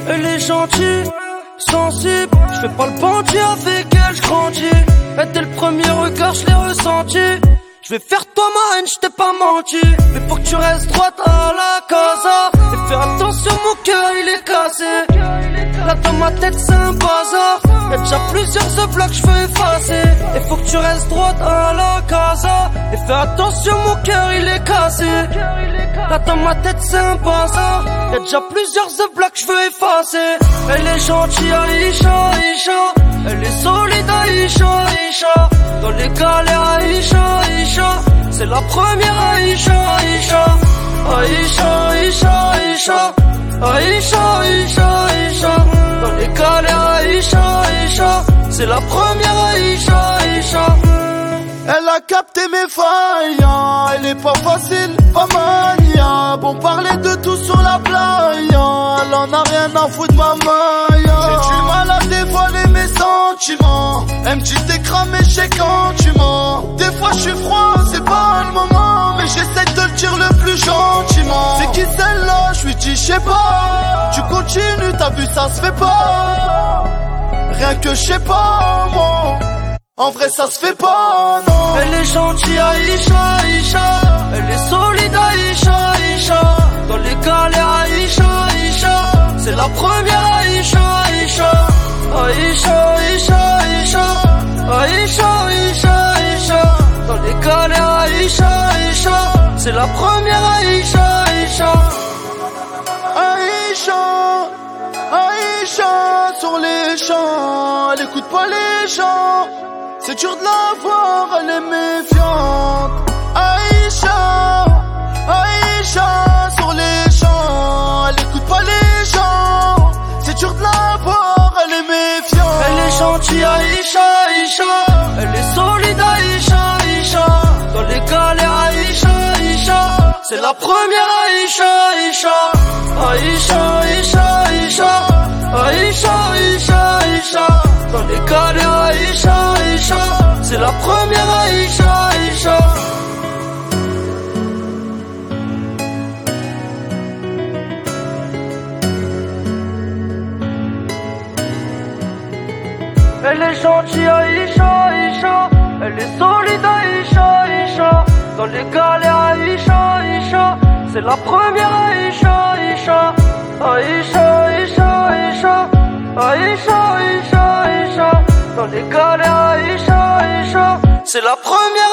Elle est gentille, sensible. Je fais pas le bandit avec elle, je grandis. Et dès le premier regard, je l'ai ressenti. Je vais faire toi ma haine, je t'ai pas menti. Mais faut que tu restes droite à la casa. Et fais attention, mon cœur il est cassé. Là dans ma tête c'est un bazar. Y'a déjà plusieurs blocs, je veux effacer. Et faut que tu restes droite à la casa. Et fais attention, mon cœur il est cassé. Là dans ma tête c'est un bazar. Y'a déjà plusieurs blocs, je veux effacer. Elle est gentille, Aïcha, Aïcha. Elle est solide, Aïcha, Aïcha. Dans les galères, Aïcha, Aïcha. C'est la première, Aïcha, Aïcha. Aïcha, Aïcha, Aïcha. Aïcha, Aïcha, Aïcha. Dans les galères, Aïcha, Aïcha. C'est la première, Aïcha, Aïcha. Elle a capté mes failles, elle est pas facile, pas mania. Bon parler de tout sur la playa, elle en a rien à foutre ma maille. J'ai du mal à dévoiler mes sentiments. Elle me dit t'es cramé, je sais quand tu mens. Des fois je suis froid, c'est pas le moment, mais j'essaie de le dire le plus gentiment. C'est qui celle-là? Je lui dis je sais pas. Tu continues, t'as vu ça se fait pas. Rien que je sais pas moi. En vrai ça se fait pas, non. Elle est gentille, Aïcha, Aïcha. Elle est solide, Aïcha, Aïcha. Dans les galères, Aïcha, Aïcha. C'est la première, Aïcha, Aïcha. Aïcha, Aïcha, Aïcha. Aïcha, Aïcha, Aïcha. Dans les galères, Aïcha, Aïcha. C'est la première, Aïcha, Aïcha. Aïcha, Aïcha, sur les champs. Elle écoute pas les gens. C'est dur de la voir, elle est méfiante. Aïcha, Aïcha, sur les champs. Elle écoute pas les gens. C'est dur de la voir, elle est méfiante. Elle est gentille, Aïcha, Aïcha. Elle est solide, Aïcha, Aïcha. Dans les galères, Aïcha, Aïcha. C'est la première, Aïcha, Aïcha. Aïcha, Aïcha, Aïcha. Aïcha, Aïcha, Aïcha. Dans les galères, Aïcha, Aïcha. C'est la première, Aïcha, Aïcha. Elle est gentille, Aïcha, Aïcha. Elle est solide, Aïcha, Aïcha. Dans les galères, Aïcha, Aïcha. C'est la première, Aïcha, Aïcha. Aïcha, Aïcha, Aïcha. Aïcha, Aïcha, Aïcha. Dans les galères, Aïcha, Aïcha. C'est la première.